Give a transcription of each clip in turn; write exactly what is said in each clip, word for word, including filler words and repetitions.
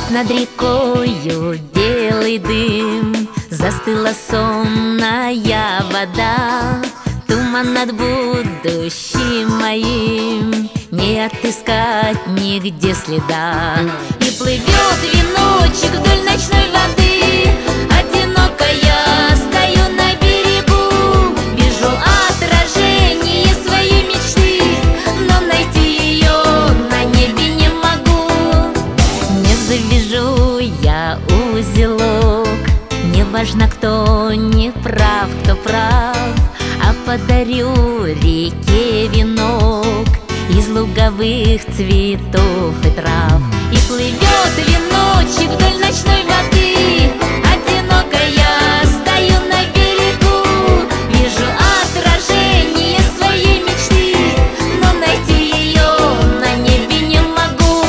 Над рекою белый дым, застыла сонная вода. Туман над будущим моим, не отыскать нигде следа. И плывет веночек вдоль ночной воды. Одинокая стою на берегу, вижу отражение своей мечты, но найти ее на небе не могу. Не завяжу я узелок, не важно, кто не прав, кто прав, а подарю реке венок из луговых цветов и трав. И плывет веночек вдоль ночной воды. Одинокая стою на берегу, вижу отражение своей мечты, но найти ее на небе не могу.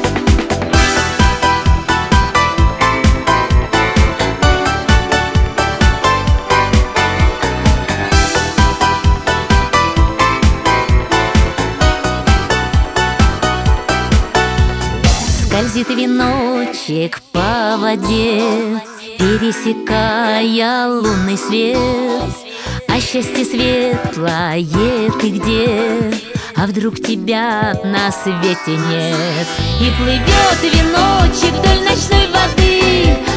Скользит веночек по воде, пересекая лунный свет. А счастье светлое ты где? А вдруг тебя на свете нет? И плывет веночек вдоль ночной воды.